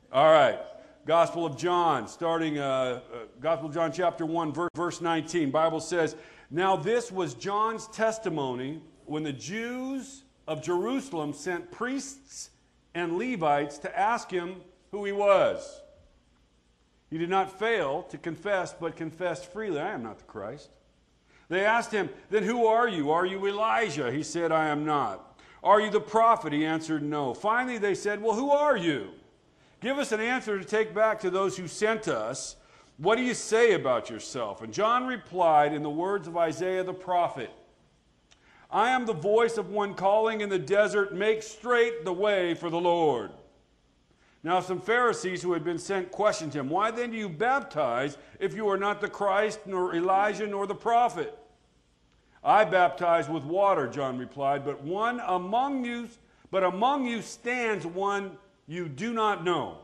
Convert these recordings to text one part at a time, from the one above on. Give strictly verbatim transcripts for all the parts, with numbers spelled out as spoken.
All right. Gospel of John, starting uh, uh, Gospel of John chapter one, verse, verse nineteen. Bible says, "Now this was John's testimony when the Jews of Jerusalem sent priests and Levites to ask him who he was. He did not fail to confess, but confessed freely, 'I am not the Christ.' They asked him, 'Then who are you? Are you Elijah?' He said, 'I am not.' 'Are you the prophet?' He answered, 'No.' Finally they said, 'Well, who are you? Give us an answer to take back to those who sent us. What do you say about yourself?' And John replied in the words of Isaiah the prophet, 'I am the voice of one calling in the desert, make straight the way for the Lord.' Now some Pharisees who had been sent questioned him, 'Why then do you baptize if you are not the Christ, nor Elijah, nor the prophet?' 'I baptize with water,' John replied, 'but one among you, but among you stands one you do not know.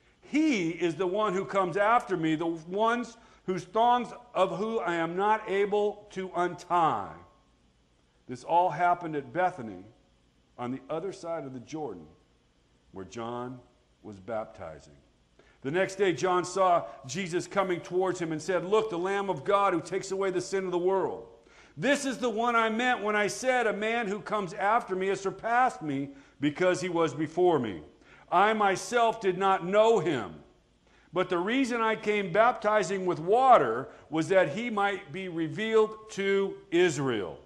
He is the one who comes after me, the ones whose thongs of who I am not able to untie.' This all happened at Bethany, on the other side of the Jordan, where John was baptizing. The next day John saw Jesus coming towards him and said, 'Look, the Lamb of God who takes away the sin of the world. This is the one I meant when I said, a man who comes after me has surpassed me because he was before me. I myself did not know him, but the reason I came baptizing with water was that he might be revealed to Israel.'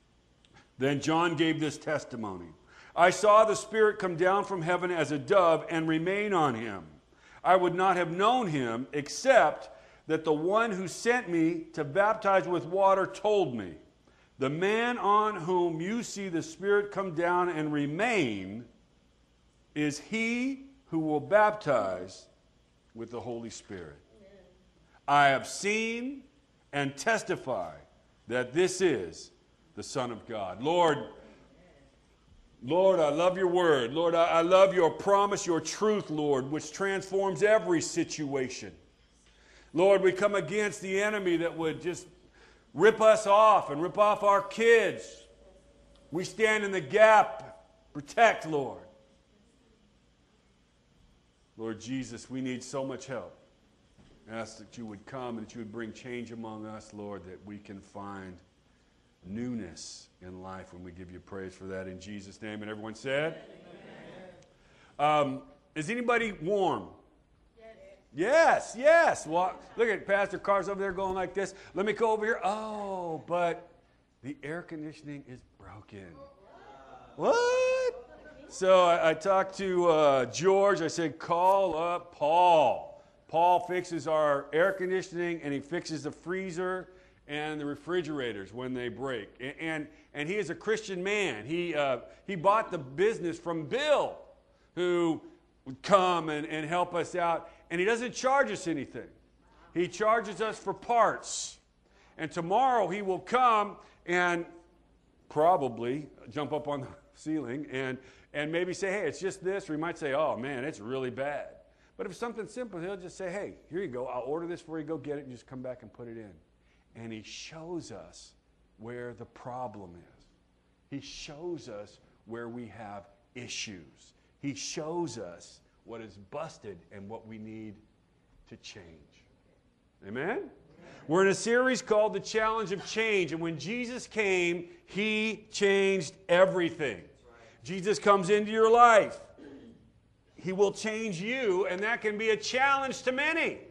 Then John gave this testimony. 'I saw the Spirit come down from heaven as a dove and remain on him. I would not have known him except that the one who sent me to baptize with water told me, the man on whom you see the Spirit come down and remain is he who will baptize with the Holy Spirit. I have seen and testify that this is the Son of God.'" Lord, Lord, I love your word. Lord, I, I love your promise, your truth, Lord, which transforms every situation. Lord, we come against the enemy that would just rip us off and rip off our kids. We stand in the gap. Protect, Lord. Lord Jesus, we need so much help. I ask that you would come and that you would bring change among us, Lord, that we can find newness in life when we give you praise for that in Jesus' name. And everyone said? Um, is anybody warm? Yes, yes. Well, look at Pastor Carr's over there going like this. Let me go over here. Oh, but the air conditioning is broken. What? So I, I talked to uh, George. I said, call up Paul. Paul fixes our air conditioning, and he fixes the freezer and the refrigerators when they break. And, and, and he is a Christian man. He, uh, he bought the business from Bill, who would come and, and help us out. And he doesn't charge us anything. He charges us for parts. And tomorrow he will come and probably jump up on the ceiling and, and maybe say, hey, it's just this. Or he might say, oh, man, it's really bad. But if it's something simple, he'll just say, hey, here you go. I'll order this for you. Go get it and just come back and put it in. And he shows us where the problem is. He shows us where we have issues. He shows us what is busted and what we need to change. Amen? Amen? We're in a series called The Challenge of Change. And when Jesus came, he changed everything. Right. Jesus comes into your life. He will change you, and that can be a challenge to many. Amen.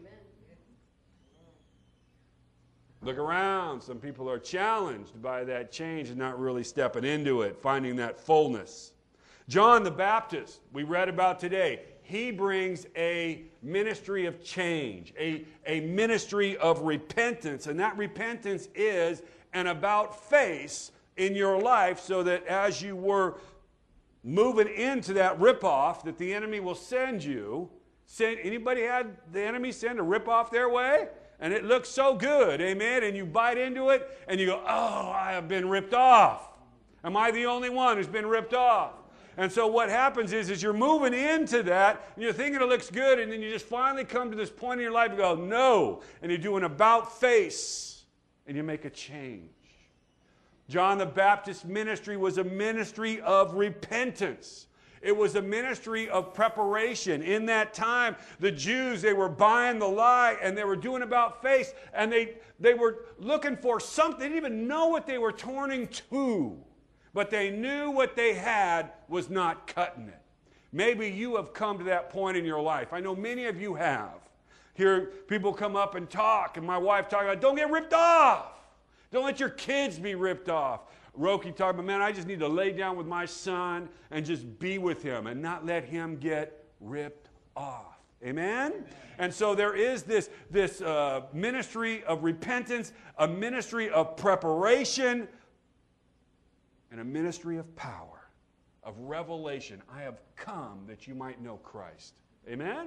Look around. Some people are challenged by that change and not really stepping into it, finding that fullness. John the Baptist, we read about today, he brings a ministry of change, a, a ministry of repentance. And that repentance is an about face in your life so that as you were moving into that ripoff that the enemy will send you, send, anybody had the enemy send a ripoff their way? And it looks so good, amen? And you bite into it and you go, oh, I have been ripped off. Am I the only one who's been ripped off? And so what happens is, is you're moving into that, and you're thinking it looks good, and then you just finally come to this point in your life and go, no. And you do an about face, and you make a change. John the Baptist's ministry was a ministry of repentance. It was a ministry of preparation. In that time, the Jews, they were buying the lie and they were doing about face, and they, they were looking for something. They didn't even know what they were turning to, but they knew what they had was not cutting it. Maybe you have come to that point in your life. I know many of you have. Hear people come up and talk, and my wife talking about, don't get ripped off. Don't let your kids be ripped off. Roki talking about, man, I just need to lay down with my son and just be with him and not let him get ripped off. Amen? Amen. And so there is this, this uh, ministry of repentance, a ministry of preparation, and a ministry of power, of revelation. I have come that you might know Christ. Amen? Amen.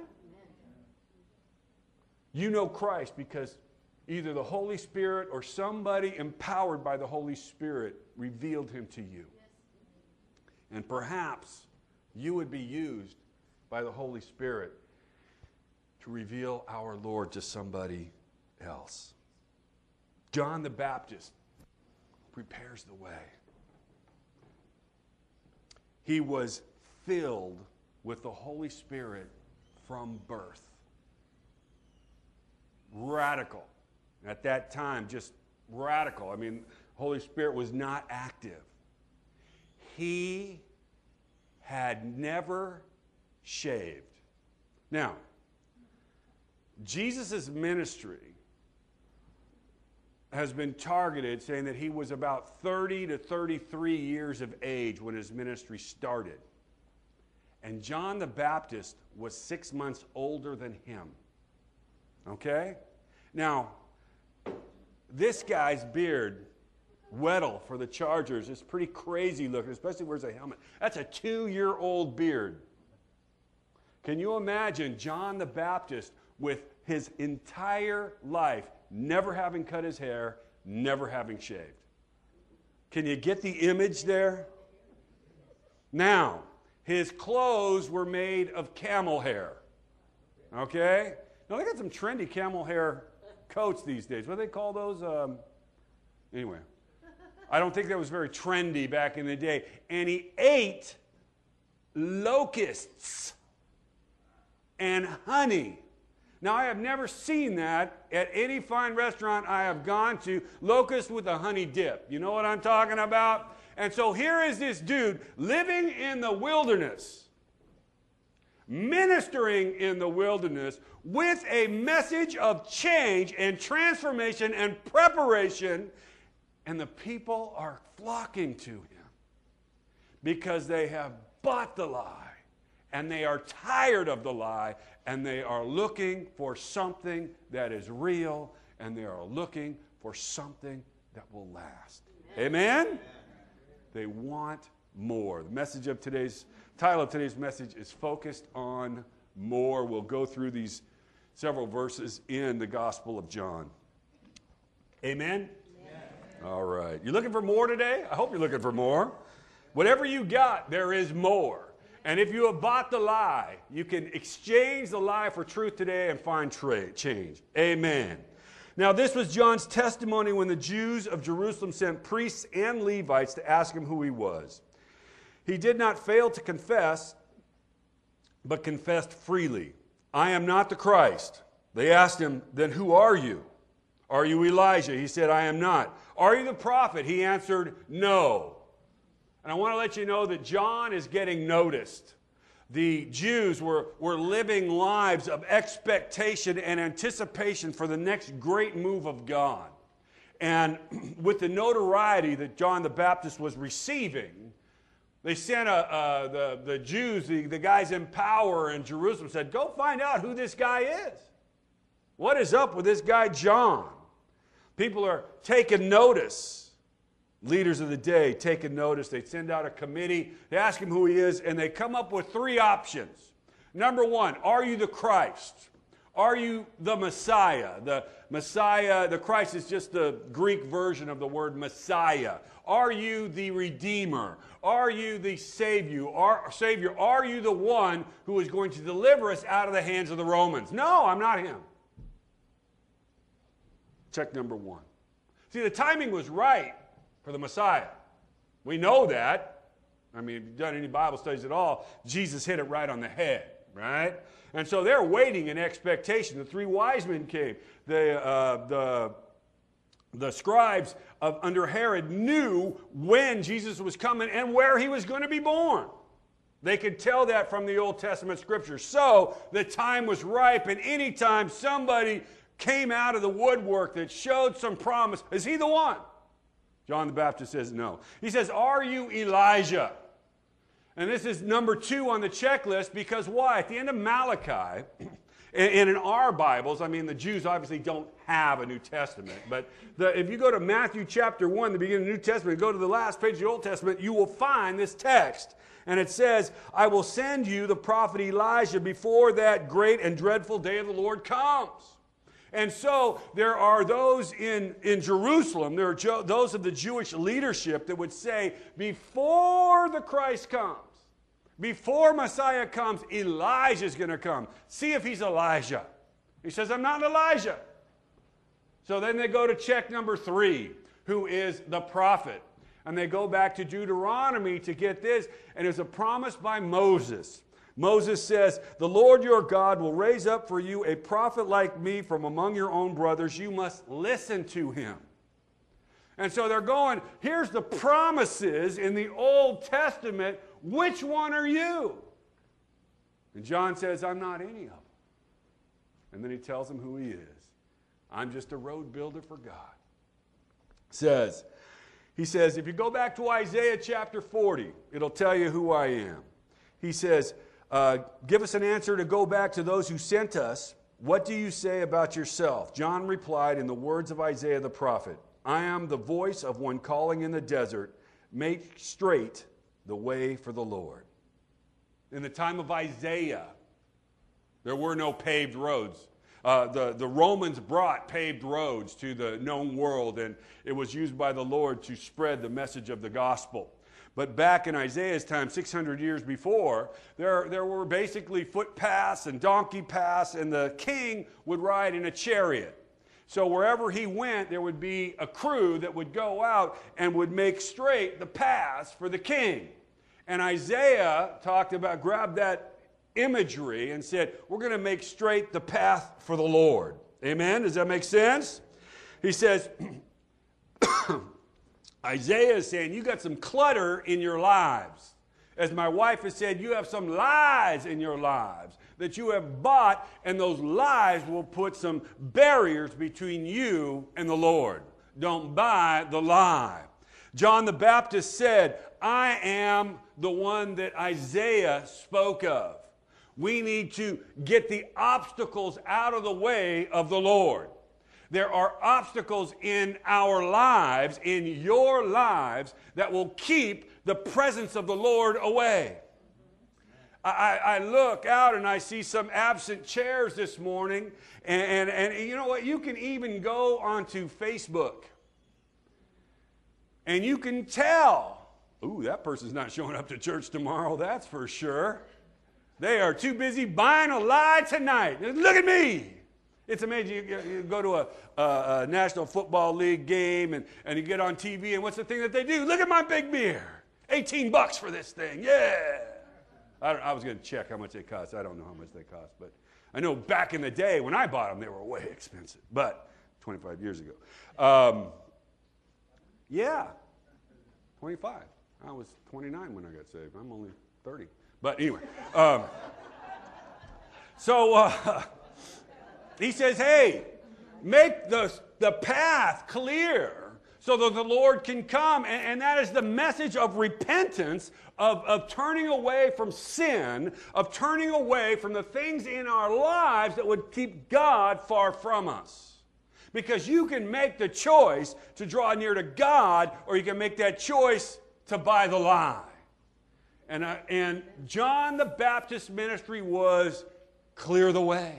You know Christ because either the Holy Spirit or somebody empowered by the Holy Spirit revealed him to you. And perhaps you would be used by the Holy Spirit to reveal our Lord to somebody else. John the Baptist prepares the way. He was filled with the Holy Spirit from birth. Radical. At that time, just radical. I mean, Holy Spirit was not active. He had never shaved. Now, Jesus' ministry has been targeted, saying that he was about thirty to thirty-three years of age when his ministry started. And John the Baptist was six months older than him. Okay? Now, this guy's beard, Weddle for the Chargers, is pretty crazy looking, especially wears a helmet. That's a two-year-old beard. Can you imagine John the Baptist with his entire life never having cut his hair, never having shaved? Can you get the image there? Now, his clothes were made of camel hair. Okay? Now, they got some trendy camel hair coats these days. What do they call those? Um, anyway, I don't think that was very trendy back in the day. And he ate locusts and honey. Now, I have never seen that at any fine restaurant I have gone to. Locust with a honey dip. You know what I'm talking about? And so here is this dude living in the wilderness, ministering in the wilderness with a message of change and transformation and preparation, and the people are flocking to him because they have bought the lie, and they are tired of the lie, and they are looking for something that is real, and they are looking for something that will last. Amen? Amen? They want more. The message of today's title of today's message is focused on more. We'll go through these several verses in the Gospel of John. Amen? Amen? All right. You looking for more today? I hope you're looking for more. Whatever you got, there is more. And if you have bought the lie, you can exchange the lie for truth today and find tra- change. Amen. Now, this was John's testimony when the Jews of Jerusalem sent priests and Levites to ask him who he was. He did not fail to confess, but confessed freely. I am not the Christ. They asked him, then who are you? Are you Elijah? He said, I am not. Are you the prophet? He answered, no. And I want to let you know that John is getting noticed. The Jews were, were living lives of expectation and anticipation for the next great move of God. And with the notoriety that John the Baptist was receiving, they sent a, uh, the, the Jews, the, the guys in power in Jerusalem, said, go find out who this guy is. What is up with this guy John? People are taking notice. Leaders of the day taking notice. They send out a committee. They ask him who he is, and they come up with three options. Number one, are you the Christ? Are you the Messiah? The Messiah, the Christ is just the Greek version of the word Messiah. Are you the Redeemer? Are you the Savior? Are, Savior? Are you the one who is going to deliver us out of the hands of the Romans? No, I'm not him. Check number one. See, the timing was right for the Messiah. We know that. I mean, if you've done any Bible studies at all, Jesus hit it right on the head, right? And so they're waiting in expectation. The three wise men came. The, uh, the, the scribes of, under Herod knew when Jesus was coming and where he was going to be born. They could tell that from the Old Testament scriptures. So the time was ripe, and anytime somebody came out of the woodwork that showed some promise, is he the one? John the Baptist says no. He says, are you Elijah? And this is number two on the checklist because why? At the end of Malachi, and in our Bibles, I mean, the Jews obviously don't have a New Testament, but the, if you go to Matthew chapter one, the beginning of the New Testament, go to the last page of the Old Testament, you will find this text. And it says, I will send you the prophet Elijah before that great and dreadful day of the Lord comes. And so there are those in, in Jerusalem, there are jo- those of the Jewish leadership that would say, before the Christ comes, before Messiah comes, Elijah's going to come. See if he's Elijah. He says, I'm not Elijah. So then they go to check number three, who is the prophet. And they go back to Deuteronomy to get this, and it's a promise by Moses. Moses says, the Lord your God will raise up for you a prophet like me from among your own brothers. You must listen to him. And so they're going, here's the promises in the Old Testament. Which one are you? And John says, I'm not any of them. And then he tells them who he is. I'm just a road builder for God. Says, he says, if you go back to Isaiah chapter forty, it'll tell you who I am. He says, uh, give us an answer to go back to those who sent us. What do you say about yourself? John replied in the words of Isaiah the prophet, I am the voice of one calling in the desert, make straight the way for the Lord. In the time of Isaiah, there were no paved roads. Uh, the, the Romans brought paved roads to the known world, and it was used by the Lord to spread the message of the gospel. But back in Isaiah's time, six hundred years before, there, there were basically footpaths and donkey paths, and the king would ride in a chariot. So wherever he went, there would be a crew that would go out and would make straight the paths for the king. And Isaiah talked about, grabbed that imagery and said, we're going to make straight the path for the Lord. Amen? Does that make sense? He says, Isaiah is saying, you got some clutter in your lives. As my wife has said, you have some lies in your lives that you have bought, and those lies will put some barriers between you and the Lord. Don't buy the lie. John the Baptist said, I am the one that Isaiah spoke of. We need to get the obstacles out of the way of the Lord. There are obstacles in our lives, in your lives, that will keep the presence of the Lord away. I, I look out and I see some absent chairs this morning, and, and, and you know what? You can even go onto Facebook, and you can tell, ooh, that person's not showing up to church tomorrow, that's for sure. They are too busy buying a lie tonight. Look at me. It's amazing. You, you go to a, a, a National Football League game, and, and you get on T V, and what's the thing that they do? Look at my big beer. eighteen bucks for this thing. Yeah. I, I was going to check how much they cost. I don't know how much they cost, but I know back in the day when I bought them, they were way expensive. But twenty-five years ago. Um, yeah. twenty-five. I was twenty-nine when I got saved. I'm only thirty. But anyway. Um, so... Uh, He says, hey, make the, the path clear so that the Lord can come. And, and that is the message of repentance, of, of turning away from sin, of turning away from the things in our lives that would keep God far from us. Because you can make the choice to draw near to God, or you can make that choice to buy the lie. And, uh, and John the Baptist ministry was clear the way.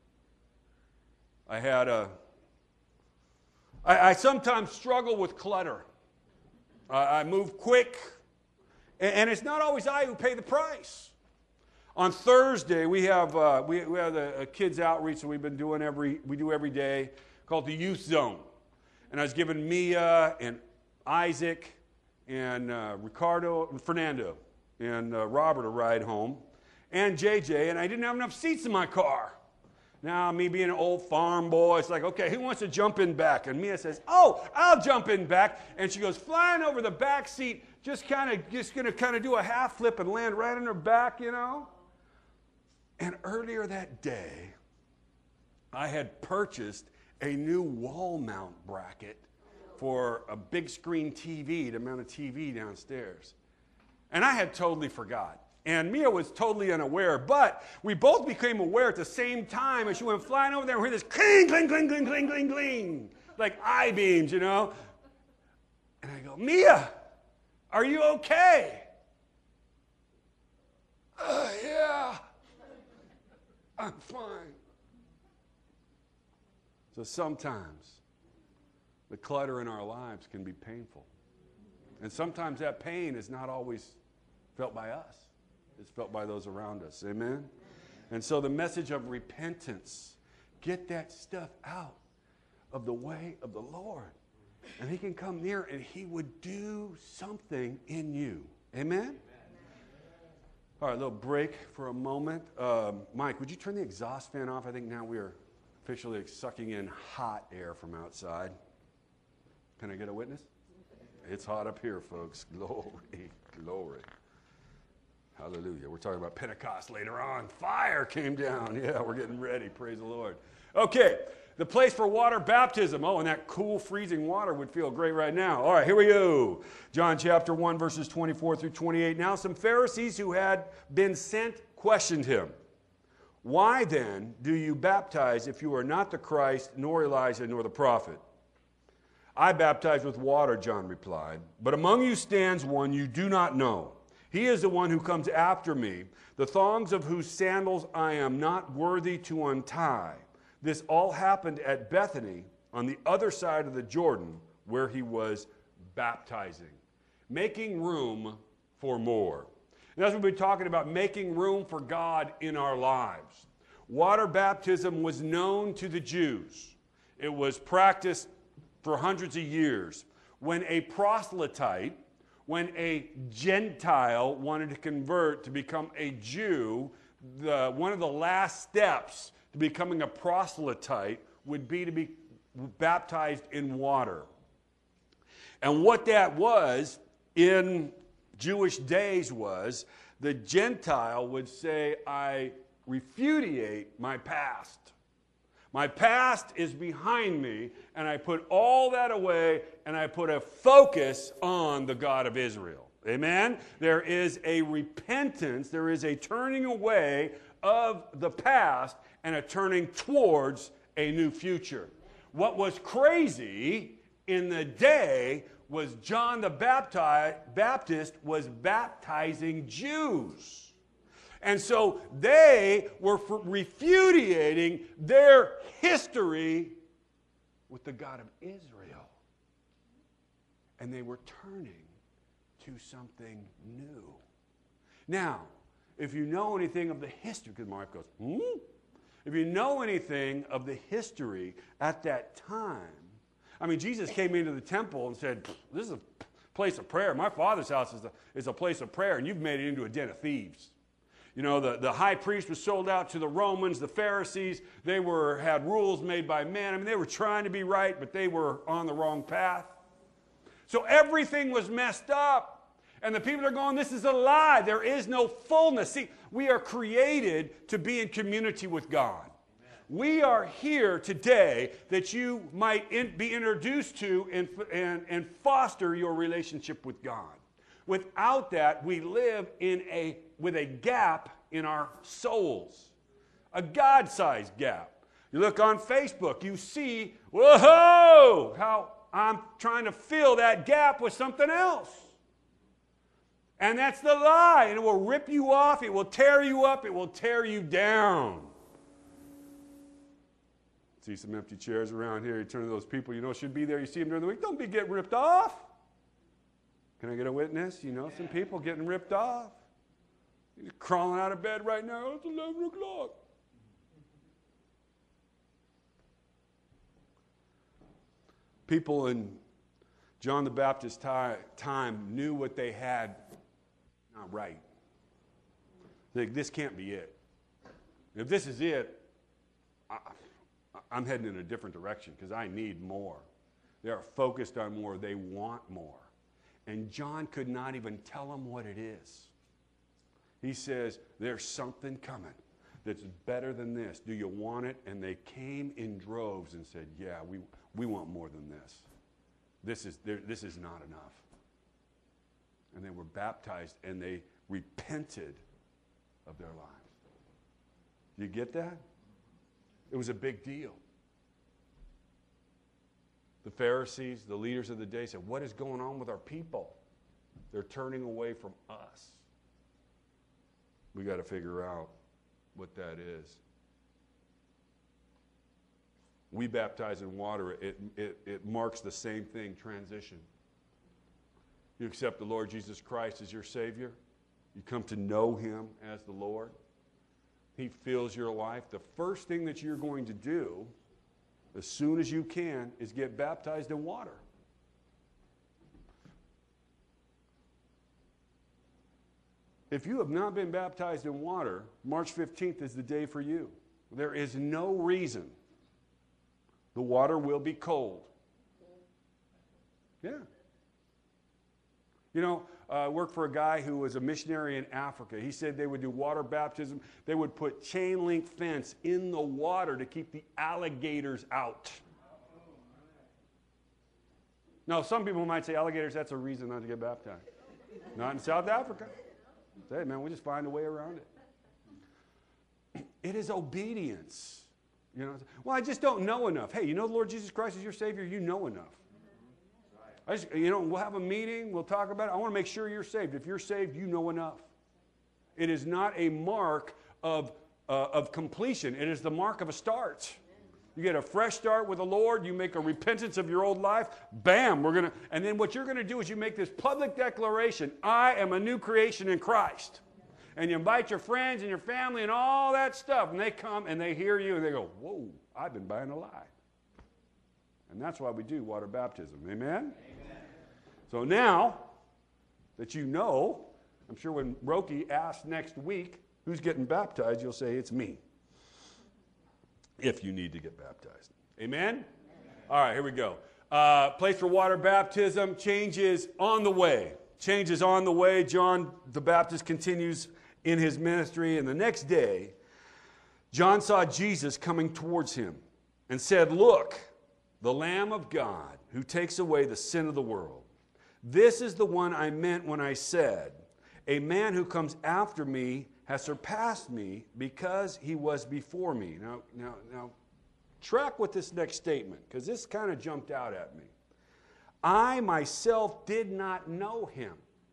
I had a, I, I sometimes struggle with clutter. Uh, I move quick, and, and it's not always I who pay the price. On Thursday, we have uh, we, we have a, a kids outreach that we've been doing every we do every day called the Youth Zone, and I was giving Mia and Isaac and uh, Ricardo, Fernando, and uh, Robert a ride home, and J J, and I didn't have enough seats in my car. Now, me being an old farm boy, it's like, okay, who wants to jump in back? And Mia says, oh, I'll jump in back. And she goes flying over the back seat, just kind of, just going to kind of do a half flip and land right on her back, you know. And earlier that day, I had purchased a new wall mount bracket for a big screen T V to mount a T V downstairs. And I had totally forgot. And Mia was totally unaware, but we both became aware at the same time as she went flying over there and we heard this cling, cling, cling, cling, cling, cling, cling, like I-beams, you know. And I go, Mia, are you okay? Uh, yeah, I'm fine. So sometimes the clutter in our lives can be painful. And sometimes that pain is not always felt by us. It's felt by those around us. Amen? And so the message of repentance, get that stuff out of the way of the Lord. And he can come near and he would do something in you. Amen? All right, a little break for a moment. Um, Mike, would you turn the exhaust fan off? I think now we are officially sucking in hot air from outside. Can I get a witness? It's hot up here, folks. Glory, glory. Hallelujah. We're talking about Pentecost later on. Fire came down. Yeah, we're getting ready. Praise the Lord. Okay, the place for water baptism. Oh, and that cool freezing water would feel great right now. All right, here we go. John chapter one, verses twenty-four through twenty-eight. Now some Pharisees who had been sent questioned him. Why then do you baptize if you are not the Christ, nor Elijah, nor the prophet? I baptize with water, John replied, but among you stands one you do not know. He is the one who comes after me, the thongs of whose sandals I am not worthy to untie. This all happened at Bethany, on the other side of the Jordan, where he was baptizing. Making room for more. And that's what we've been talking about, making room for God in our lives. Water baptism was known to the Jews. It was practiced for hundreds of years. When a proselyte, when a Gentile wanted to convert to become a Jew, the, one of the last steps to becoming a proselyte would be to be baptized in water. And what that was in Jewish days was the Gentile would say, I repudiate my past. My past is behind me, and I put all that away, and I put a focus on the God of Israel. Amen? There is a repentance, there is a turning away of the past, and a turning towards a new future. What was crazy in the day was John the Baptist was baptizing Jews. And so they were repudiating their history with the God of Israel. And they were turning to something new. Now, if you know anything of the history, because my wife goes, hmm? If you know anything of the history at that time, I mean, Jesus came into the temple and said, this is a place of prayer. My Father's house is a, is a place of prayer, and you've made it into a den of thieves. You know, the, the high priest was sold out to the Romans, the Pharisees. They were had rules made by men. I mean, they were trying to be right, but they were on the wrong path. So everything was messed up. And the people are going, this is a lie. There is no fullness. See, we are created to be in community with God. Amen. We are here today that you might in, be introduced to and, and, and foster your relationship with God. Without that, we live in a with a gap in our souls, a God-sized gap. You look on Facebook, you see, whoa, how I'm trying to fill that gap with something else. And that's the lie, and it will rip you off, it will tear you up, it will tear you down. See some empty chairs around here, you turn to those people you know should be there, you see them during the week, don't be getting ripped off. Can I get a witness? You know some people getting ripped off. You're crawling out of bed right now. It's eleven o'clock. People in John the Baptist's time knew what they had not right. Like, this can't be it. If this is it, I, I'm heading in a different direction because I need more. They are focused on more. They want more. And John could not even tell them what it is. He says, there's something coming that's better than this. Do you want it? And they came in droves and said, yeah, we, we want more than this. This is, this is not enough. And they were baptized and they repented of their lives. Do you get that? It was a big deal. The Pharisees, the leaders of the day, said, what is going on with our people? They're turning away from us. We got to figure out what that is. We baptize in water. It, it, it marks the same thing, transition. You accept the Lord Jesus Christ as your Savior. You come to know Him as the Lord. He fills your life. The first thing that you're going to do, as soon as you can, is get baptized in water. If you have not been baptized in water, March fifteenth is the day for you. There is no reason the water will be cold. Yeah. You know, I uh, worked for a guy who was a missionary in Africa. He said they would do water baptism. They would put chain link fence in the water to keep the alligators out. Now, some people might say alligators, that's a reason not to get baptized. Not in South Africa. Say, man, we just find a way around it. It is obedience. You know, well, I just don't know enough. Hey, you know the Lord Jesus Christ is your Savior? You know enough. I just, you know, we'll have a meeting. We'll talk about it. I want to make sure you're saved. If you're saved, you know enough. It is not a mark of, uh, of completion. It is the mark of a start. You get a fresh start with the Lord. You make a repentance of your old life. Bam, we're going to, and then what you're going to do is you make this public declaration. I am a new creation in Christ. And you invite your friends and your family and all that stuff. And they come and they hear you and they go, whoa, I've been buying a lie. And that's why we do water baptism. Amen? Amen. So now that you know, I'm sure when Roki asks next week who's getting baptized, you'll say it's me. If you need to get baptized. Amen? Amen. All right, here we go. Uh, place for water baptism. Change is on the way. Change is on the way. John the Baptist continues in his ministry. And the next day, John saw Jesus coming towards him and said, look, the Lamb of God who takes away the sin of the world. This is the one I meant when I said, a man who comes after me has surpassed me because he was before me. Now, now, now, track with this next statement, because this kind of jumped out at me. I myself did not know him.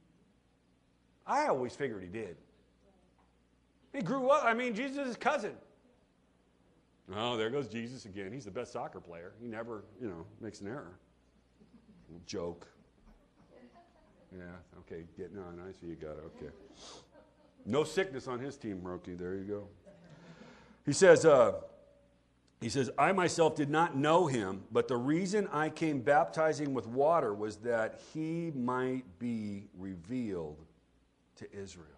I always figured he did. He grew up. I mean, Jesus is his cousin. Oh, there goes Jesus again. He's the best soccer player. He never, you know, makes an error. Joke. Yeah, okay, getting on. I see you got it. Okay. No sickness on his team, Roki. There you go. He says, uh, he says, I myself did not know him, but the reason I came baptizing with water was that he might be revealed to Israel.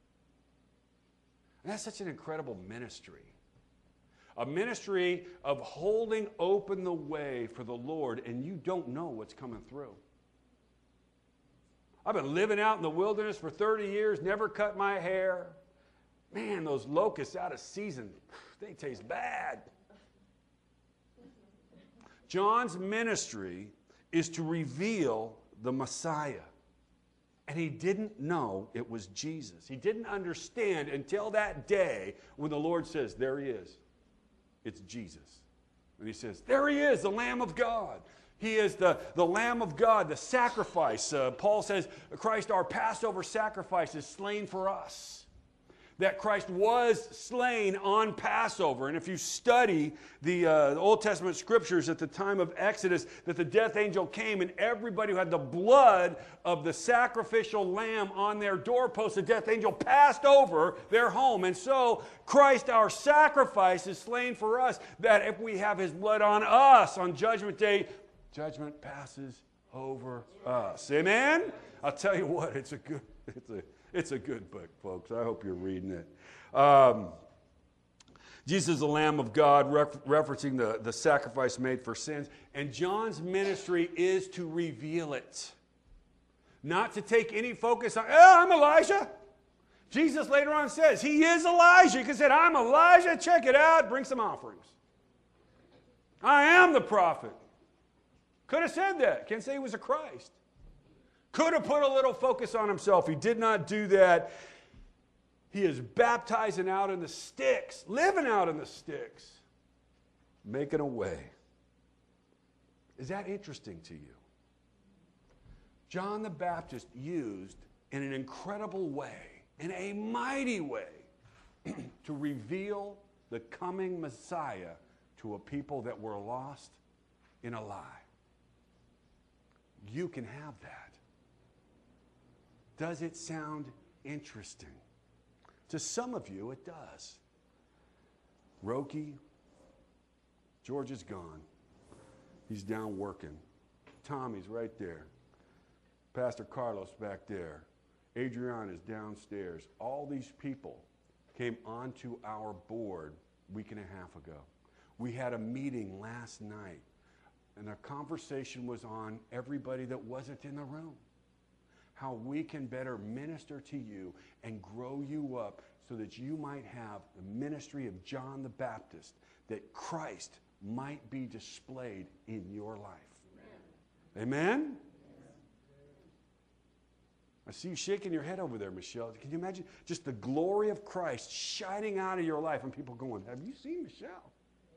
And that's such an incredible ministry. A ministry of holding open the way for the Lord, and you don't know what's coming through. I've been living out in the wilderness for thirty years, never cut my hair. Man, those locusts out of season, they taste bad. John's ministry is to reveal the Messiah. And he didn't know it was Jesus. He didn't understand until that day when the Lord says, there he is. It's Jesus. And he says, there he is, the Lamb of God. He is the, the Lamb of God, the sacrifice. Uh, Paul says, Christ, our Passover sacrifice, is slain for us. That Christ was slain on Passover. And if you study the, uh, the Old Testament scriptures at the time of Exodus, that the death angel came and everybody who had the blood of the sacrificial lamb on their doorpost, the death angel passed over their home. And so Christ, our sacrifice, is slain for us, that if we have his blood on us on Judgment Day, judgment passes over us. Amen? I'll tell you what, it's a good, it's a, it's a good book, folks. I hope you're reading it. Um, Jesus is the Lamb of God, ref- referencing the, the sacrifice made for sins. And John's ministry is to reveal it. Not to take any focus on, oh, I'm Elijah. Jesus later on says, he is Elijah. He could say, I'm Elijah, check it out, bring some offerings. I am the prophet. Could have said that. Can't say he was a Christ. Could have put a little focus on himself. He did not do that. He is baptizing out in the sticks, living out in the sticks, making a way. Is that interesting to you? John the Baptist used in an incredible way, in a mighty way, to reveal the coming Messiah to a people that were lost in a lie. You can have that. Does it sound interesting? To some of you, it does. Roki, George is gone. He's down working. Tommy's right there. Pastor Carlos back there. Adrian is downstairs. All these people came onto our board a week and a half ago. We had a meeting last night, and the conversation was on everybody that wasn't in the room. How we can better minister to you and grow you up so that you might have the ministry of John the Baptist, that Christ might be displayed in your life. Amen? Amen? I see you shaking your head over there, Michelle. Can you imagine just the glory of Christ shining out of your life and people going, have you seen Michelle?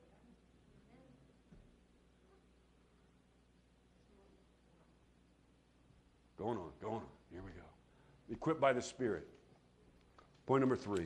Going on, going on. Here we go. Equipped by the Spirit. Point number three.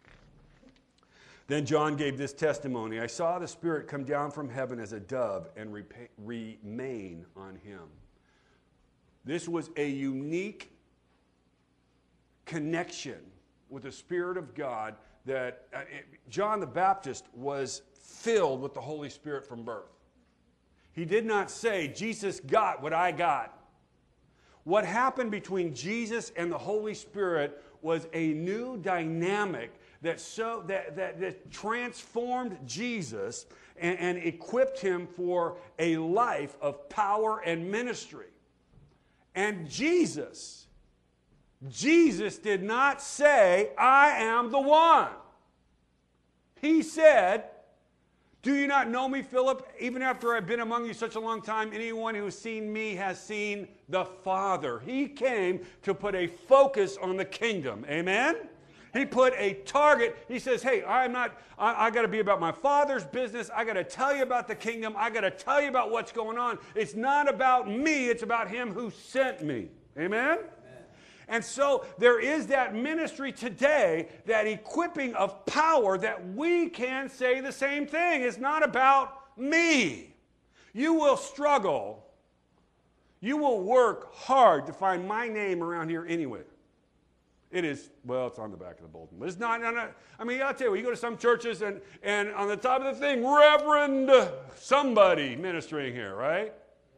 Then John gave this testimony. I saw the Spirit come down from heaven as a dove and repa- remain on him. This was a unique connection with the Spirit of God that uh, it, John the Baptist was filled with the Holy Spirit from birth. He did not say, Jesus got what I got. What happened between Jesus and the Holy Spirit was a new dynamic that so that, that, that transformed Jesus and, and equipped him for a life of power and ministry. And Jesus, Jesus did not say, I am the one. He said, do you not know me, Philip? Even after I've been among you such a long time, anyone who has seen me has seen the Father. He came to put a focus on the kingdom. Amen? He put a target. He says, hey, I'm not, I, I got to be about my Father's business. I got to tell you about the kingdom. I got to tell you about what's going on. It's not about me. It's about him who sent me. Amen? And so there is that ministry today, that equipping of power, that we can say the same thing. It's not about me. You will struggle. You will work hard to find my name around here anyway. It is, well, it's on the back of the bulletin, but it's not, no, no. I mean, I'll tell you, you go to some churches and, and on the top of the thing, Reverend somebody ministering here, right?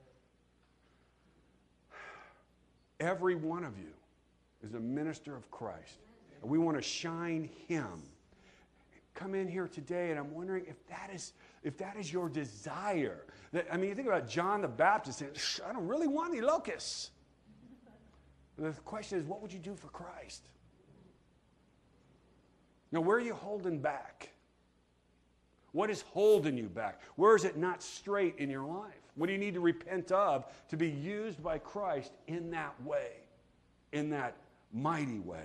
Every one of you is a minister of Christ. And we want to shine him. Come in here today, and I'm wondering if that is if that is your desire. That, I mean, you think about John the Baptist saying, I don't really want any locusts. And the question is, what would you do for Christ? Now, where are you holding back? What is holding you back? Where is it not straight in your life? What do you need to repent of to be used by Christ in that way, in that mighty way?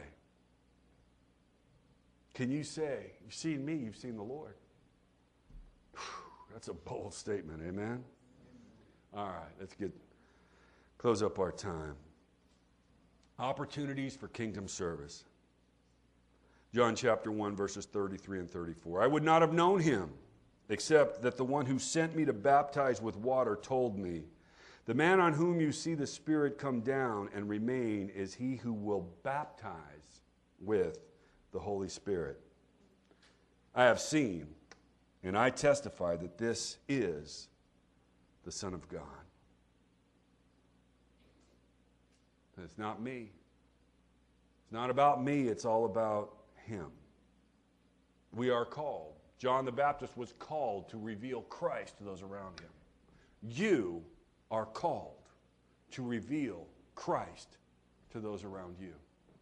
Can you say, you've seen me, you've seen the Lord? Whew, that's a bold statement, amen? All right, let's get close up our time. Opportunities for kingdom service. John chapter one, verses thirty-three and thirty-four. I would not have known him, except that the one who sent me to baptize with water told me, the man on whom you see the Spirit come down and remain is he who will baptize with the Holy Spirit. I have seen, and I testify that this is the Son of God. It's not me. It's not about me. It's all about him. We are called. John the Baptist was called to reveal Christ to those around him. You are called to reveal Christ to those around you.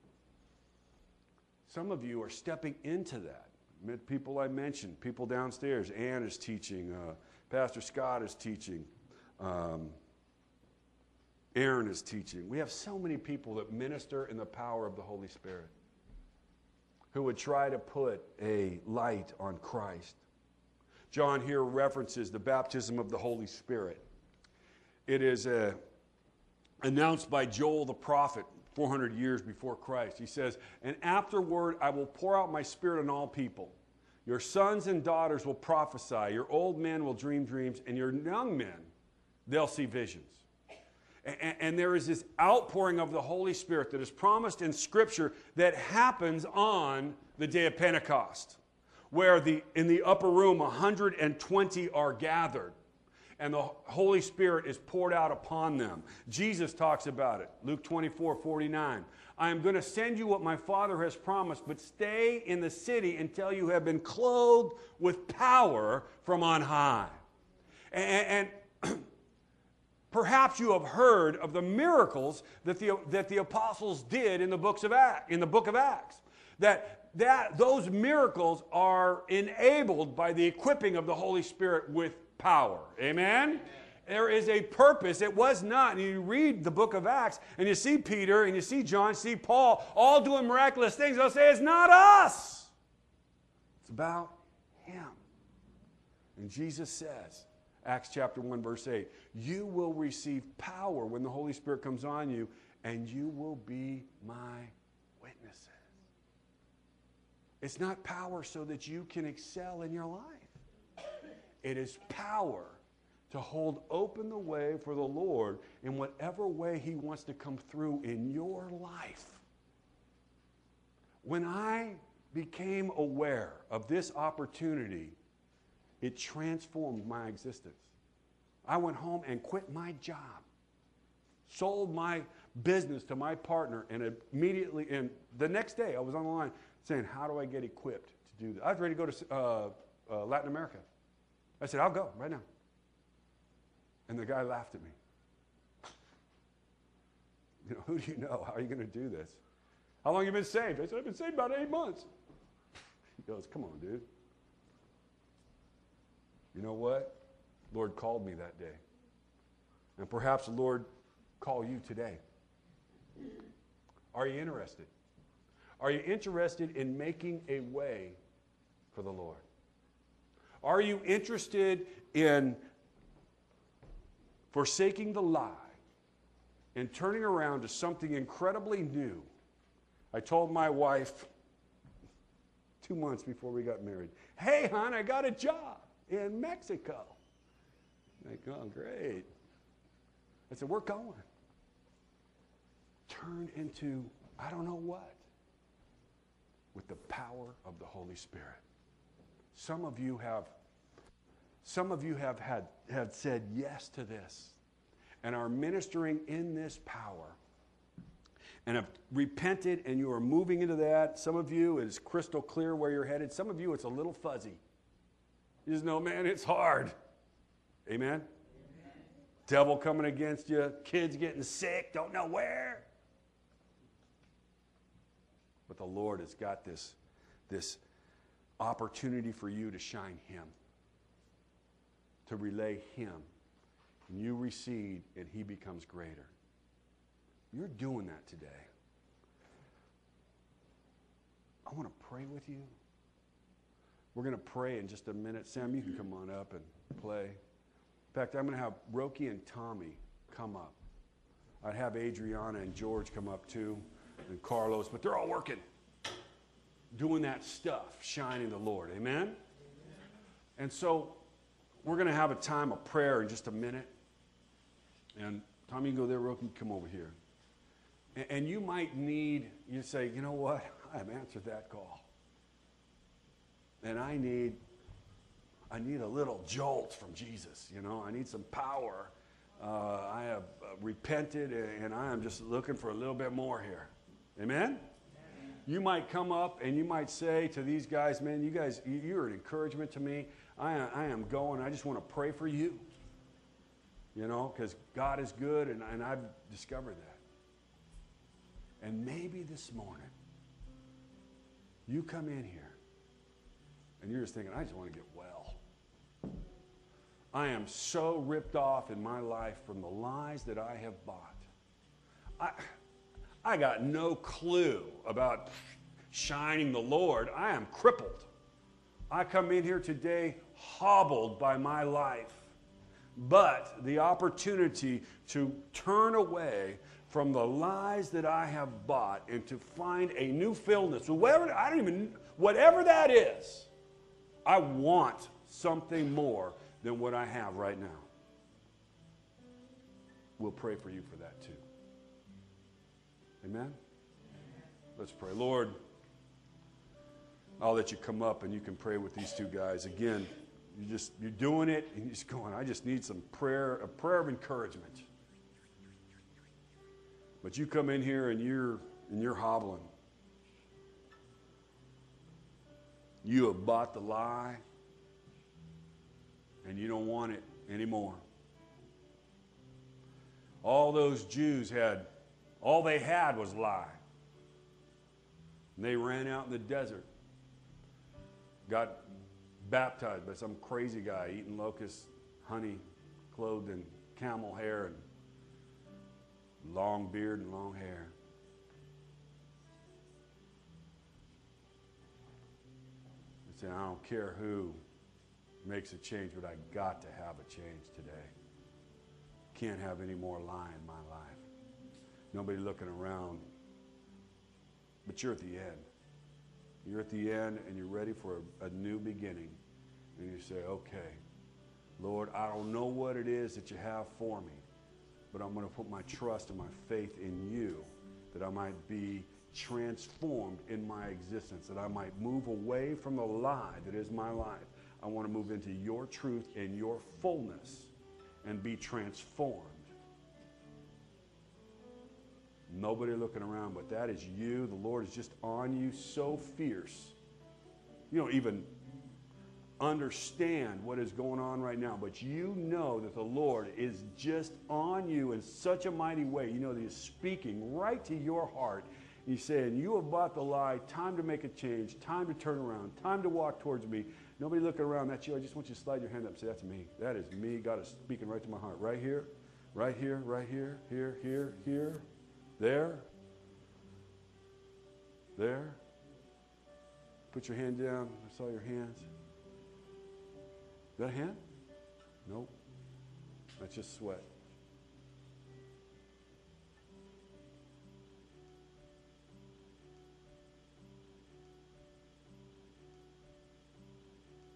Some of you are stepping into that. People I mentioned, people downstairs. Ann is teaching. Uh, Pastor Scott is teaching. Um, Aaron is teaching. We have so many people that minister in the power of the Holy Spirit who would try to put a light on Christ. John here references the baptism of the Holy Spirit. It is uh, announced by Joel the prophet four hundred years before Christ. He says, "And afterward I will pour out my Spirit on all people. Your sons and daughters will prophesy. Your old men will dream dreams. And your young men, they'll see visions." And, and there is this outpouring of the Holy Spirit that is promised in Scripture that happens on the day of Pentecost, where the in the upper room one hundred twenty are gathered, and the Holy Spirit is poured out upon them. Jesus talks about it, Luke twenty-four forty-nine. "I am going to send you what my Father has promised, but stay in the city until you have been clothed with power from on high." And, and perhaps you have heard of the miracles that the, that the apostles did in the books of Acts, in the book of Acts. That, that those miracles are enabled by the equipping of the Holy Spirit with power. Amen? Amen. There is a purpose. It was not. And you read the book of Acts, and you see Peter, and you see John, see Paul, all doing miraculous things. They'll say, it's not us. It's about him. And Jesus says, Acts chapter one, verse eight, "You will receive power when the Holy Spirit comes on you, and you will be my witnesses." It's not power so that you can excel in your life. It is power to hold open the way for the Lord in whatever way he wants to come through in your life. When I became aware of this opportunity, it transformed my existence. I went home and quit my job, sold my business to my partner, and immediately, and the next day I was on the line saying, how do I get equipped to do that? I was ready to go to uh, uh, Latin America. I said, I'll go right now. And the guy laughed at me. You know, who do you know? How are you going to do this? How long have you been saved? I said, I've been saved about eight months. He goes, come on, dude. You know what? Lord called me that day. And perhaps the Lord call you today. Are you interested? Are you interested in making a way for the Lord? Are you interested in forsaking the lie and turning around to something incredibly new? I told my wife two months before we got married, hey, hon, I got a job in Mexico. Like, oh, great. I said, we're going. Turn into, I don't know what, with the power of the Holy Spirit. Some of you have, some of you have had have said yes to this and are ministering in this power and have repented and you are moving into that. Some of you, it is crystal clear where you're headed. Some of you, it's a little fuzzy. You just know, man, it's hard. Amen? Amen. Devil coming against you, kids getting sick, don't know where. But the Lord has got this, this opportunity for you to shine him, to relay him. And you recede and he becomes greater. You're doing that today. I want to pray with you. We're going to pray in just a minute. Sam, you can come on up and play. In fact, I'm going to have Roki and Tommy come up. I'd have Adriana and George come up too, and Carlos, but they're all working, doing that stuff, shining the Lord. Amen? Amen. And so we're going to have a time of prayer in just a minute. And Tommy, you can go there. Roki, come over here. And, and you might need, you say, you know what? I've answered that call. And I need, I need a little jolt from Jesus, you know. I need some power Uh, I have uh, repented, and, and I am just looking for a little bit more here. Amen? You might come up and you might say to these guys, man, you guys, you're an encouragement to me. I, I am going. I just want to pray for you. You know, because God is good, and, and I've discovered that. And maybe this morning, you come in here, and you're just thinking, I just want to get well. I am so ripped off in my life from the lies that I have bought. I, I got no clue about shining the Lord. I am crippled. I come in here today hobbled by my life. But the opportunity to turn away from the lies that I have bought and to find a new fullness, whatever, I don't even, whatever that is, I want something more than what I have right now. We'll pray for you for that too. Amen? Let's pray. Lord, I'll let you come up and you can pray with these two guys. Again, you just, you're doing it and you're just going, I just need some prayer, a prayer of encouragement. But you come in here and you're, and you're hobbling. You have bought the lie and you don't want it anymore. All those Jews had, all they had was lie. And they ran out in the desert, got baptized by some crazy guy eating locust honey, clothed in camel hair and long beard and long hair. They said, I don't care who makes a change, but I got to have a change today. Can't have any more lie in my life. Nobody looking around. But you're at the end. You're at the end and you're ready for a, a new beginning. And you say, okay, Lord, I don't know what it is that you have for me, but I'm going to put my trust and my faith in you, that I might be transformed in my existence, that I might move away from the lie that is my life. I want to move into your truth and your fullness and be transformed. Nobody looking around, but that is you. The Lord is just on you so fierce. You don't even understand what is going on right now, but you know that the Lord is just on you in such a mighty way. You know that He's speaking right to your heart. He's saying, you have bought the lie. Time to make a change. Time to turn around. Time to walk towards me. Nobody looking around. That's you. I just want you to slide your hand up and say, that's me. That is me. God is speaking right to my heart. Right here. Right here. Right here. Here. Here. Here. There. There. Put your hand down. I saw your hands. Is that a hand? Nope. That's just sweat.